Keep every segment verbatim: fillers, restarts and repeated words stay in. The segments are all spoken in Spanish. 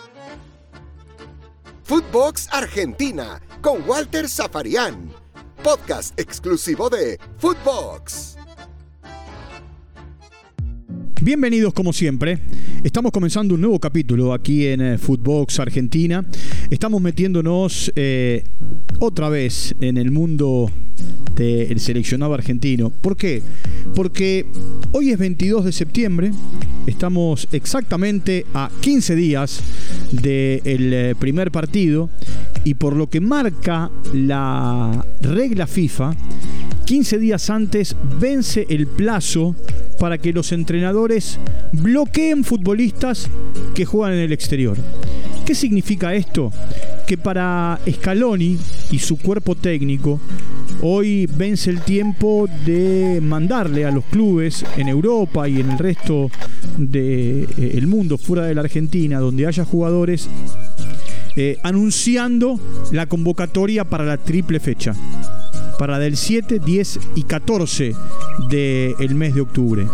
Footbox Argentina con Walter Zafarian, podcast exclusivo de Footbox. Bienvenidos como siempre. Estamos comenzando un nuevo capítulo aquí en eh, Footbox Argentina. Estamos metiéndonos eh, otra vez en el mundo del seleccionado argentino. ¿Por qué? Porque hoy es veintidós de septiembre. Estamos exactamente a quince días del eh, primer partido. Y por lo que marca la regla FIFA, quince días antes vence el plazo para que los entrenadores bloqueen futbolistas que juegan en el exterior. ¿Qué significa esto? Que para Scaloni y su cuerpo técnico, hoy vence el tiempo de mandarle a los clubes en Europa y en el resto del eh, mundo fuera de la Argentina, donde haya jugadores, eh, anunciando la convocatoria para la triple fecha, para del siete, diez y catorce del mes de octubre.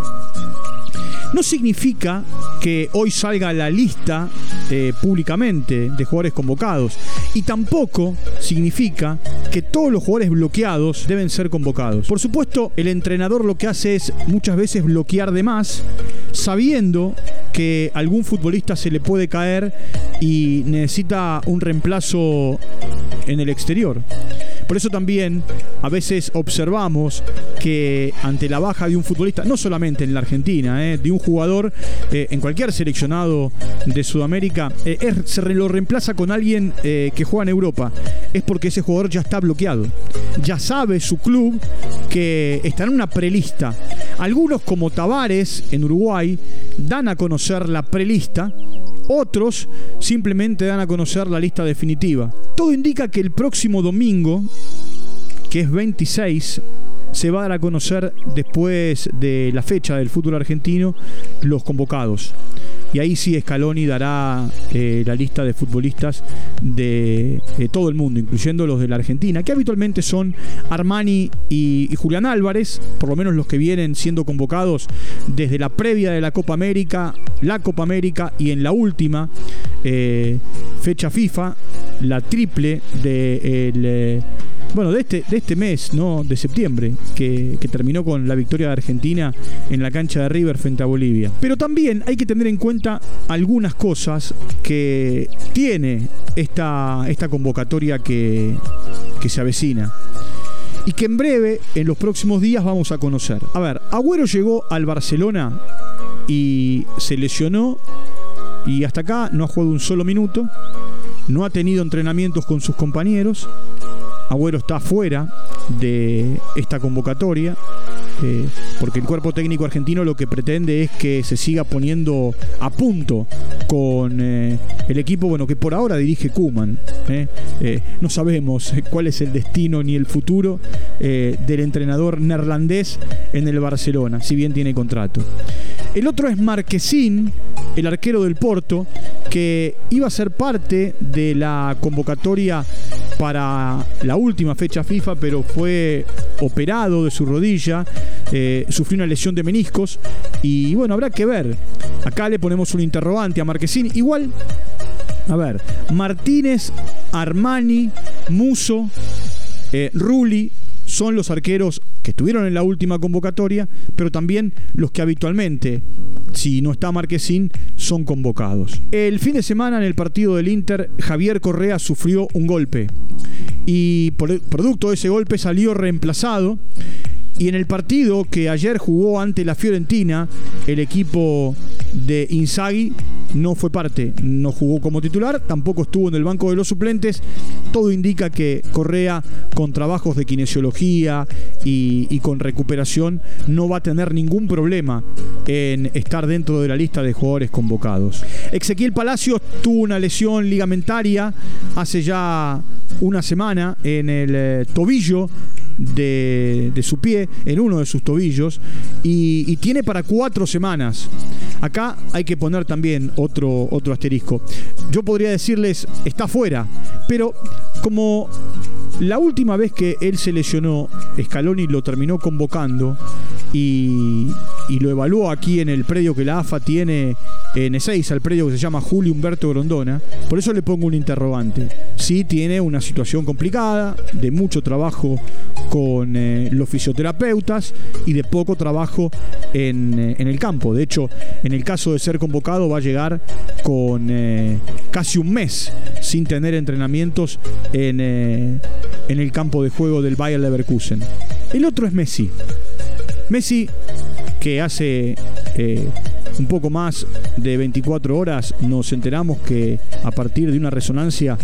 No significa que hoy salga la lista eh, públicamente de jugadores convocados, y tampoco significa que todos los jugadores bloqueados deben ser convocados. Por supuesto, el entrenador lo que hace es muchas veces bloquear de más, sabiendo que algún futbolista se le puede caer y necesita un reemplazo en el exterior. Por eso también a veces observamos que ante la baja de un futbolista, no solamente en la Argentina, eh, de un jugador eh, en cualquier seleccionado de Sudamérica, eh, es, se lo reemplaza con alguien eh, que juega en Europa. Es porque ese jugador ya está bloqueado. Ya sabe su club que está en una prelista. Algunos, como Tavares en Uruguay, dan a conocer la prelista. Otros simplemente dan a conocer la lista definitiva. Todo indica que el próximo domingo, que es veintiséis, se va a dar a conocer, después de la fecha del fútbol argentino, los convocados. Y ahí sí Scaloni dará eh, la lista de futbolistas de eh, todo el mundo, incluyendo los de la Argentina, que habitualmente son Armani y, y Julián Álvarez, por lo menos los que vienen siendo convocados desde la previa de la Copa América, la Copa América y en la última eh, fecha FIFA, la triple de el, eh, bueno, de este, de este mes, ¿no? De septiembre, que, que terminó con la victoria de Argentina en la cancha de River frente a Bolivia. Pero también hay que tener en cuenta algunas cosas que tiene esta, esta convocatoria que, que se avecina y que en breve, en los próximos días, vamos a conocer. A ver, Agüero llegó al Barcelona y se lesionó y hasta acá no ha jugado un solo minuto, no ha tenido entrenamientos con sus compañeros. Agüero está fuera de esta convocatoria eh, porque el cuerpo técnico argentino lo que pretende es que se siga poniendo a punto con eh, el equipo, bueno, que por ahora dirige Koeman. Eh. Eh, no sabemos cuál es el destino ni el futuro eh, del entrenador neerlandés en el Barcelona, si bien tiene contrato. El otro es Marquezín, el arquero del Porto, que iba a ser parte de la convocatoria para la última fecha FIFA, pero fue operado de su rodilla, eh, sufrió una lesión de meniscos y bueno, habrá que ver. Acá le ponemos un interrogante a Marquezín. Igual, a ver, Martínez, Armani, Musso, eh, Rulli son los arqueros que estuvieron en la última convocatoria, pero también los que habitualmente, si no está Marquezín, son convocados. El fin de semana, en el partido del Inter, Javier Correa sufrió un golpe y por producto de ese golpe salió reemplazado. Y en el partido que ayer jugó ante la Fiorentina, el equipo de Inzaghi no fue parte, no jugó como titular, tampoco estuvo en el banco de los suplentes. Todo indica que Correa, con trabajos de kinesiología y, y con recuperación, no va a tener ningún problema en estar dentro de la lista de jugadores convocados. Ezequiel Palacios tuvo una lesión ligamentaria hace ya una semana en el eh, tobillo de, de su pie, en uno de sus tobillos, y, y tiene para cuatro semanas. Acá hay que poner también otro, otro asterisco. Yo podría decirles, está fuera, pero como la última vez que él se lesionó, Scaloni lo terminó convocando y, y lo evaluó aquí en el predio que la A F A tiene en Ezeiza, el predio que se llama Julio Humberto Grondona. Por eso le pongo un interrogante. Sí tiene una situación complicada, de mucho trabajo con eh, los fisioterapeutas y de poco trabajo en, eh, en el campo. De hecho, en el caso de ser convocado va a llegar con eh, casi un mes sin tener entrenamientos en, eh, en el campo de juego del Bayer Leverkusen. El otro es Messi. Messi, que hace eh, un poco más de veinticuatro horas nos enteramos que a partir de una resonancia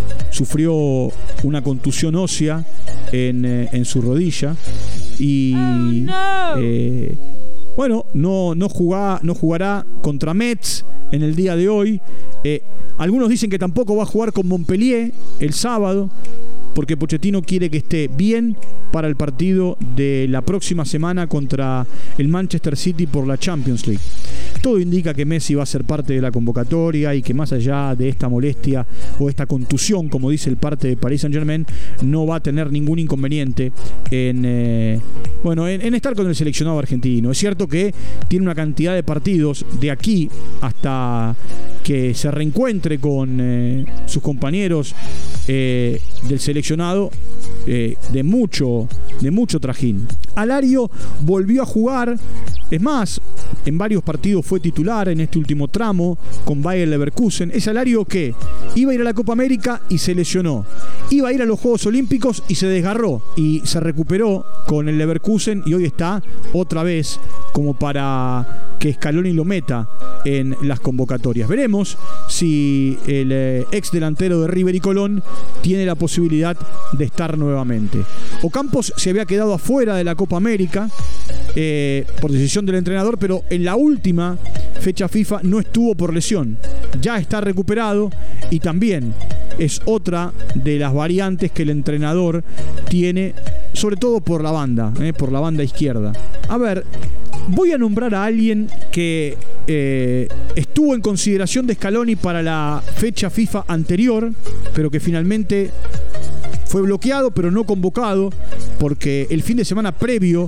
sufrió una contusión ósea en, eh, en su rodilla y oh, no. eh, bueno, no, no, jugará, no jugará contra Metz en el día de hoy. Eh, algunos dicen que tampoco va a jugar con Montpellier el sábado, porque Pochettino quiere que esté bien para el partido de la próxima semana contra el Manchester City por la Champions League. Todo indica que Messi va a ser parte de la convocatoria y que más allá de esta molestia o esta contusión, como dice el parte de Paris Saint-Germain, no va a tener ningún inconveniente en, eh, bueno, en, en estar con el seleccionado argentino. Es cierto que tiene una cantidad de partidos de aquí hasta que se reencuentre con eh, sus compañeros eh, del seleccionado eh, de mucho de mucho trajín. Alario volvió a jugar, es más, en varios partidos fue titular en este último tramo con Bayer Leverkusen. Es Alario que iba a ir a la Copa América y se lesionó, iba a ir a los Juegos Olímpicos y se desgarró y se recuperó con el Leverkusen y hoy está otra vez como para que Scaloni lo meta en las convocatorias. Veremos si el eh, ex delantero de River y Colón tiene la posibilidad de estar nuevamente. Ocampos se había quedado afuera de la Copa América eh, por decisión del entrenador, pero en la última fecha FIFA no estuvo por lesión. Ya está recuperado y también es otra de las variantes que el entrenador tiene, sobre todo por la banda, eh, por la banda izquierda. A ver, voy a nombrar a alguien que eh, estuvo en consideración de Scaloni para la fecha FIFA anterior, pero que finalmente fue bloqueado, pero no convocado, porque el fin de semana previo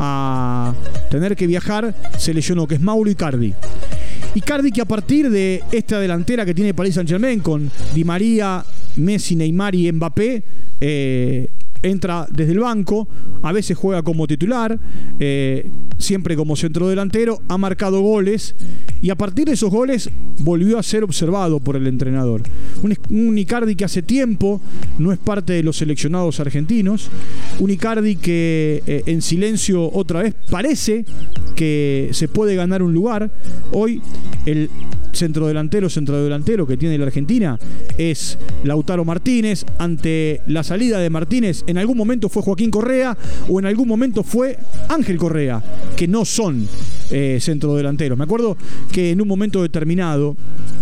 a tener que viajar se lesionó, que es Mauro Icardi. Icardi, que a partir de esta delantera que tiene Paris Saint-Germain con Di María, Messi, Neymar y Mbappé, eh, entra desde el banco, a veces juega como titular, eh, siempre como centrodelantero, ha marcado goles y a partir de esos goles volvió a ser observado por el entrenador. Un, un Icardi que hace tiempo no es parte de los seleccionados argentinos, un Icardi que eh, en silencio otra vez parece que se puede ganar un lugar. Hoy el centrodelantero, centrodelantero que tiene la Argentina es Lautaro Martínez. Ante la salida de Martínez, en algún momento fue Joaquín Correa o en algún momento fue Ángel Correa, que no son eh, centrodelanteros. Me acuerdo que en un momento determinado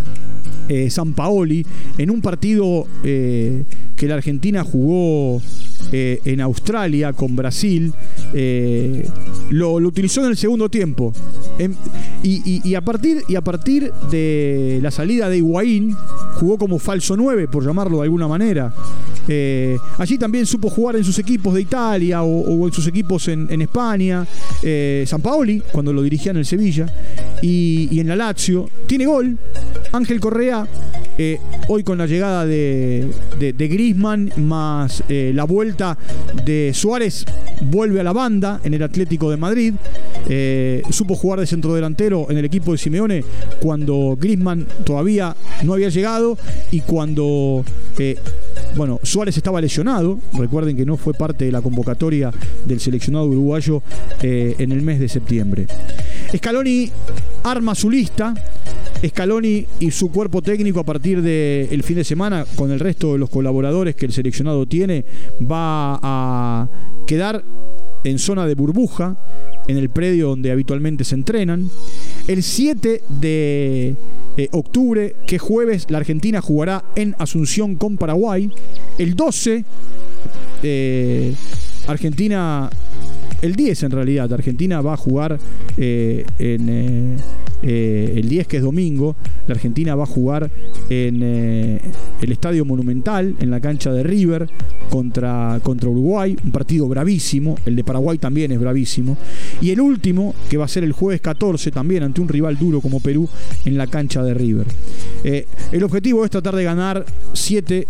eh, Sampaoli, en un partido eh, que la Argentina jugó eh, en Australia con Brasil, eh, lo, lo utilizó en el segundo tiempo. En, y, y, y, a partir, y a partir de la salida de Higuaín, jugó como falso nueve, por llamarlo de alguna manera. Eh, allí también supo jugar en sus equipos de Italia o, o en sus equipos en, en España. eh, Sampaoli, cuando lo dirigía en el Sevilla, y, y en la Lazio. Tiene gol. Ángel Correa, eh, hoy con la llegada de, de, de Griezmann más eh, la vuelta de Suárez, vuelve a la banda en el Atlético de Madrid. Eh, supo jugar de centrodelantero en el equipo de Simeone cuando Griezmann todavía no había llegado y cuando eh, bueno, Suárez estaba lesionado. Recuerden que no fue parte de la convocatoria del seleccionado uruguayo eh, en el mes de septiembre. Scaloni arma su lista. Scaloni y su cuerpo técnico, a partir del fin de semana, con el resto de los colaboradores que el seleccionado tiene, va a quedar en zona de burbuja, en el predio donde habitualmente se entrenan. El siete de eh, octubre, que es jueves, la Argentina jugará en Asunción con Paraguay. El doce, eh, Argentina... El diez en realidad, Argentina va a jugar eh, en, eh, eh, el diez, que es domingo, la Argentina va a jugar en eh, el Estadio Monumental, en la cancha de River, contra, contra Uruguay, un partido bravísimo. El de Paraguay también es bravísimo. Y el último, que va a ser el jueves catorce, también ante un rival duro como Perú, en la cancha de River. Eh, el objetivo es tratar de ganar siete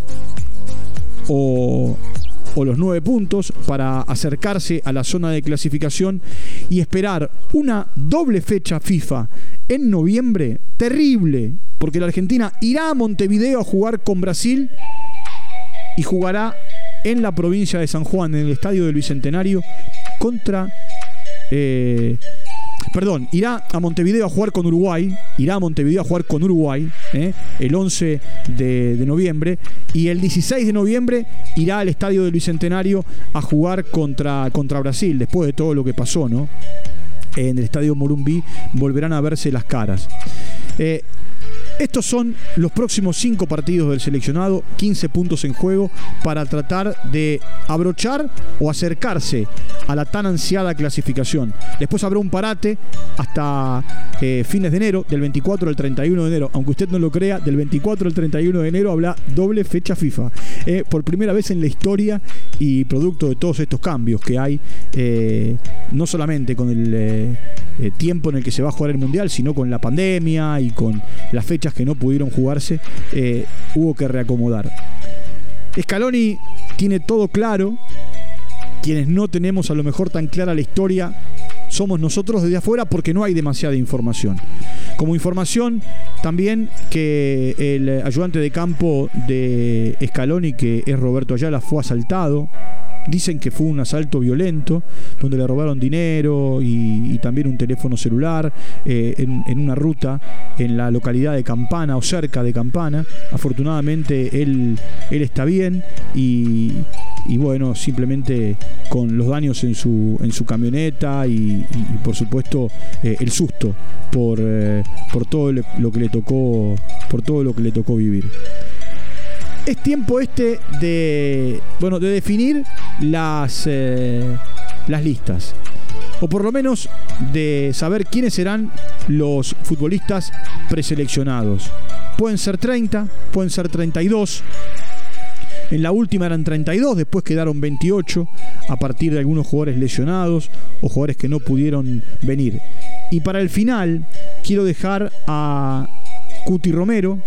o... o los nueve puntos para acercarse a la zona de clasificación y esperar una doble fecha FIFA en noviembre terrible, porque la Argentina irá a Montevideo a jugar con Brasil y jugará en la provincia de San Juan, en el estadio del Bicentenario, contra... Eh, Perdón, irá a Montevideo a jugar con Uruguay. Irá a Montevideo a jugar con Uruguay eh, el once de, de noviembre. Y el dieciséis de noviembre irá al estadio del Bicentenario a jugar contra, contra Brasil. Después de todo lo que pasó, ¿no? En el estadio Morumbi volverán a verse las caras. Eh, Estos son los próximos cinco partidos del seleccionado, quince puntos en juego para tratar de abrochar o acercarse a la tan ansiada clasificación. Después habrá un parate hasta eh, fines de enero, del veinticuatro al treinta y uno de enero. Aunque usted no lo crea, del veinticuatro al treinta y uno de enero habrá doble fecha FIFA. Eh, por primera vez en la historia y producto de todos estos cambios que hay, eh, no solamente con el eh, eh, tiempo en el que se va a jugar el Mundial, sino con la pandemia y con las fechas que no pudieron jugarse, eh, hubo que reacomodar. Scaloni tiene todo claro. Quienes no tenemos a lo mejor tan clara la historia somos nosotros desde afuera, porque no hay demasiada información. Como información también que el ayudante de campo de Scaloni, que es Roberto Ayala, fue asaltado. Dicen que fue un asalto violento, donde le robaron dinero y, y también un teléfono celular eh, en, en una ruta en la localidad de Campana o cerca de Campana. Afortunadamente él, él está bien y, y bueno, simplemente con los daños en su, en su camioneta y, y, y por supuesto eh, el susto por, eh, por todo lo que le tocó, por todo lo que le tocó vivir. Es tiempo este de, bueno, de definir las, eh, las listas. O por lo menos de saber quiénes serán los futbolistas preseleccionados. Pueden ser treinta, pueden ser treinta y dos. En la última eran treinta y dos, después quedaron veintiocho a partir de algunos jugadores lesionados o jugadores que no pudieron venir. Y para el final quiero dejar a Cuti Romero,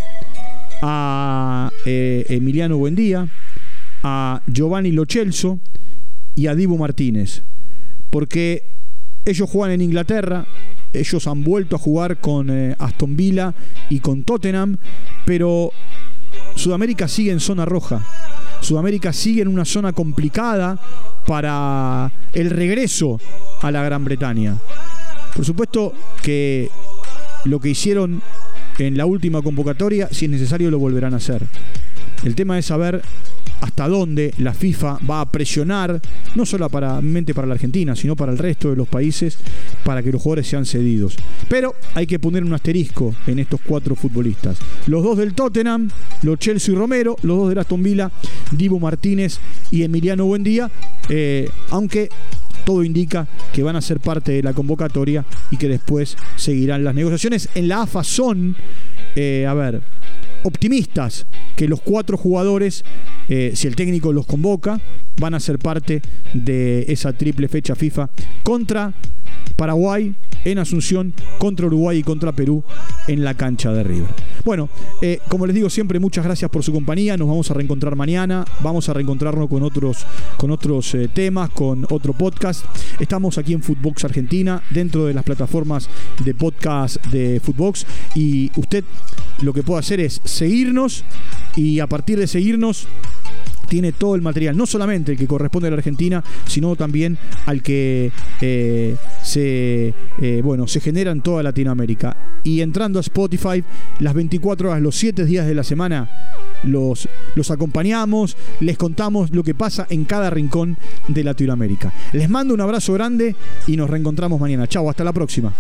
a eh, Emiliano Buendía, a Giovanni Lo Celso y a Dibu Martínez, porque ellos juegan en Inglaterra, ellos han vuelto a jugar con eh, Aston Villa y con Tottenham, pero Sudamérica sigue en zona roja. Sudamérica sigue en una zona complicada para el regreso a la Gran Bretaña. Por supuesto que lo que hicieron en la última convocatoria, si es necesario, lo volverán a hacer. El tema es saber hasta dónde la FIFA va a presionar, no solamente para la Argentina, sino para el resto de los países, para que los jugadores sean cedidos. Pero hay que poner un asterisco en estos cuatro futbolistas. Los dos del Tottenham, Lo Celso y Romero, los dos del Aston Villa, Dibu Martínez y Emiliano Buendía, eh, aunque todo indica que van a ser parte de la convocatoria y que después seguirán las negociaciones. En la A F A son, eh, a ver, optimistas que los cuatro jugadores, eh, si el técnico los convoca, van a ser parte de esa triple fecha FIFA contra Paraguay en Asunción, contra Uruguay y contra Perú en la cancha de River. Bueno, eh, como les digo siempre, muchas gracias por su compañía. Nos vamos a reencontrar mañana. Vamos a reencontrarnos con otros, con otros eh, temas, con otro podcast. Estamos aquí en Footbox Argentina, dentro de las plataformas de podcast de Footbox. Y usted lo que puede hacer es seguirnos, y a partir de seguirnos tiene todo el material, no solamente el que corresponde a la Argentina, sino también al que eh, se, eh, bueno, se genera en toda Latinoamérica. Y entrando a Spotify, las veinticuatro horas, los siete días de la semana, los, los acompañamos, les contamos lo que pasa en cada rincón de Latinoamérica. Les mando un abrazo grande y nos reencontramos mañana. Chau, hasta la próxima.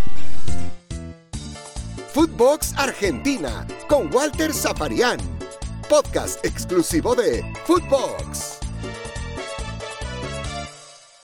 Footbox Argentina con Walter Safarian, podcast exclusivo de Footbox.